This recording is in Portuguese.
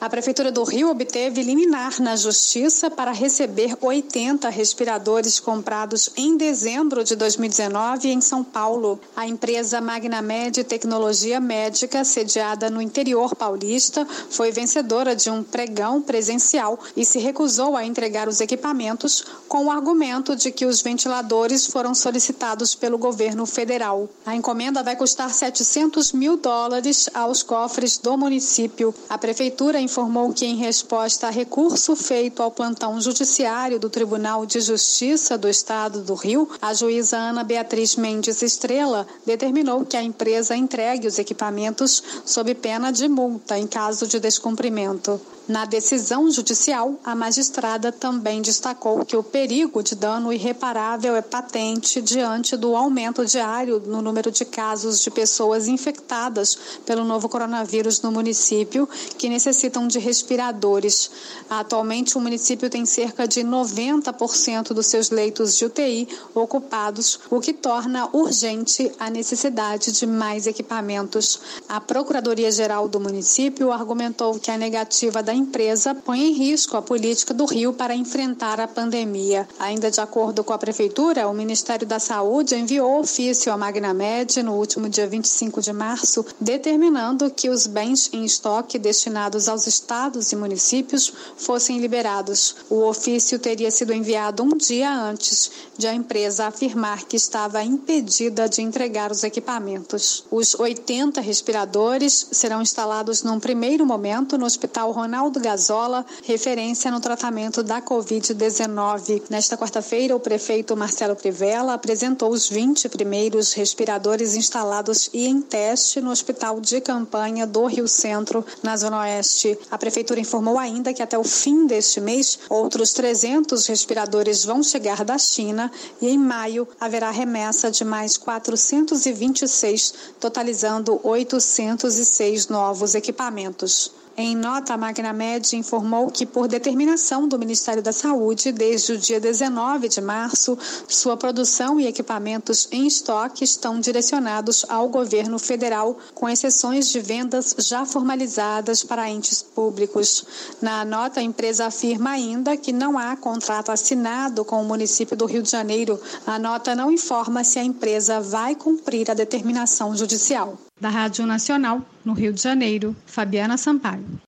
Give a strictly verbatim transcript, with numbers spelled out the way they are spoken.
A Prefeitura do Rio obteve liminar na Justiça para receber oitenta respiradores comprados em dezembro de dois mil e dezenove em São Paulo. A empresa Magnamed Tecnologia Médica, sediada no interior paulista, foi vencedora de um pregão presencial e se recusou a entregar os equipamentos com o argumento de que os ventiladores foram solicitados pelo governo federal. A encomenda vai custar setecentos mil dólares aos cofres do município. A Prefeitura informou que, em resposta a recurso feito ao plantão judiciário do Tribunal de Justiça do Estado do Rio, a juíza Ana Beatriz Mendes Estrela determinou que a empresa entregue os equipamentos sob pena de multa em caso de descumprimento. Na decisão judicial, a magistrada também destacou que o perigo de dano irreparável é patente diante do aumento diário no número de casos de pessoas infectadas pelo novo coronavírus no município, que necessitam de respiradores. Atualmente, o município tem cerca de noventa por cento dos seus leitos de U T I ocupados, o que torna urgente a necessidade de mais equipamentos. A Procuradoria-Geral do município argumentou que a negativa da empresa põe em risco a política do Rio para enfrentar a pandemia. Ainda de acordo com a Prefeitura, o Ministério da Saúde enviou ofício à Magnamed no último dia vinte e cinco de março, determinando que os bens em estoque destinados aos estados e municípios fossem liberados. O ofício teria sido enviado um dia antes de a empresa afirmar que estava impedida de entregar os equipamentos. Os oitenta respiradores serão instalados num primeiro momento no Hospital Ronaldo Gazola, referência no tratamento da covid dezenove. Nesta quarta-feira, o prefeito Marcelo Crivella apresentou os vinte primeiros respiradores instalados e em teste no Hospital de Campanha do Rio Centro, na Zona Oeste. A Prefeitura informou ainda que até o fim deste mês, outros trezentos respiradores vão chegar da China e em maio haverá remessa de mais quatrocentos e vinte e seis, totalizando oitocentos e seis novos equipamentos. Em nota, a Magnamed informou que, por determinação do Ministério da Saúde, desde o dia dezenove de março, sua produção e equipamentos em estoque estão direcionados ao governo federal, com exceções de vendas já formalizadas para entes públicos. Na nota, a empresa afirma ainda que não há contrato assinado com o município do Rio de Janeiro. A nota não informa se a empresa vai cumprir a determinação judicial. Da Rádio Nacional, no Rio de Janeiro, Fabiana Sampaio.